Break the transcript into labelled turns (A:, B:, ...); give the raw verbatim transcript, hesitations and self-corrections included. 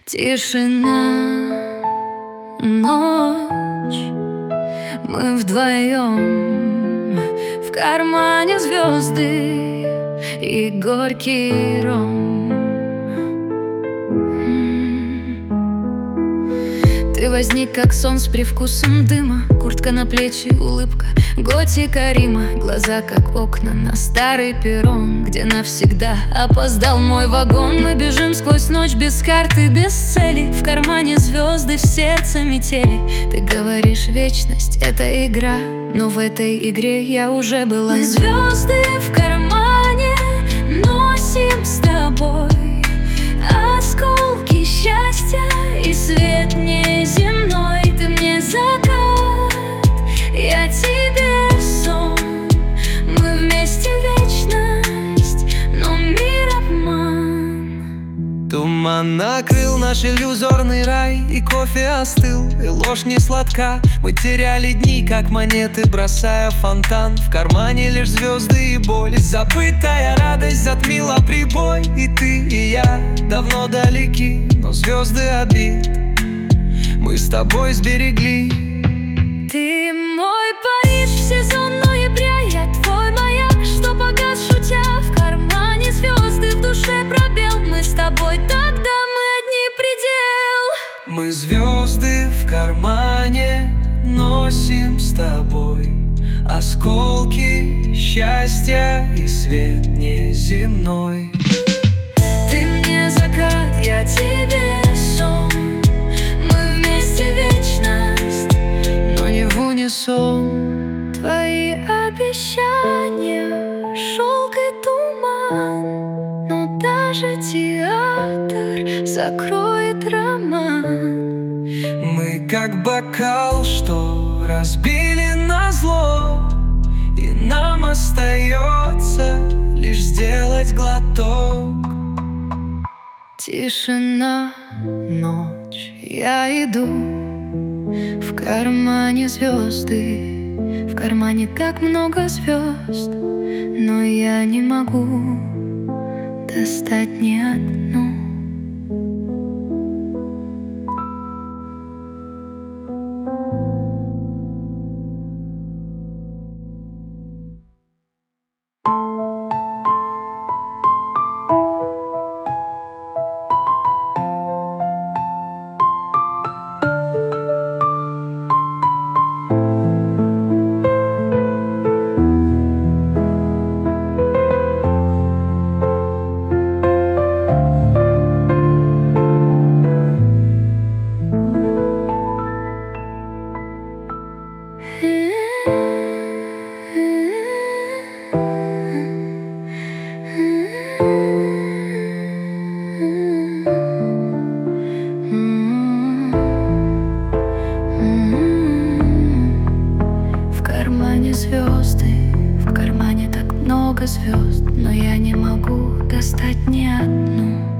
A: Тишина, ночь, мы вдвоем, в кармане звезды и горький ром. Ты возник, как сон с привкусом дыма, куртка на плечи, улыбка, готика Рима, глаза, как окна на старый перрон, где навсегда опоздал мой вагон. Мы бежим сквозь ночь без карты, без цели, в кармане звезды, в сердце метели. Ты говоришь, вечность — это игра, но в этой игре я уже была. Мы звезды в кармане носим с тобой, осколки счастья и свет неземной. Ты мне закат, я тебе сон, мы вместе вечность, но мир обман.
B: Туман накрыл наш иллюзорный рай, и кофе остыл, и ложь не сладка. Мы теряли дни, как монеты, бросая в фонтан. В кармане лишь звезды и боль. Забытая радость затмила прибой. И ты, и я давно далеки, но звезды обид мы с тобой сберегли.
A: Ты мой Париж в сезон ноября, я твой маяк, что погас шутя. В кармане звезды, в душе пробел, мы с тобой тогда, мы одни предел.
B: Мы звезды в кармане носим с тобой, осколки счастья и свет неземной.
A: Ты мне закат, я тебе сон, мы вместе вечность,
B: но не в унисон.
A: твои обещания, шелк и туман, но даже театр закроет роман.
B: Мы как бокал, что разбили назло, и нам остается лишь сделать глоток.
A: Тишина, ночь, я иду, в кармане звезды, в кармане так много звезд, но я не могу достать ни одну. В кармане звезды, в кармане так много звезд, но я не могу достать ни одну.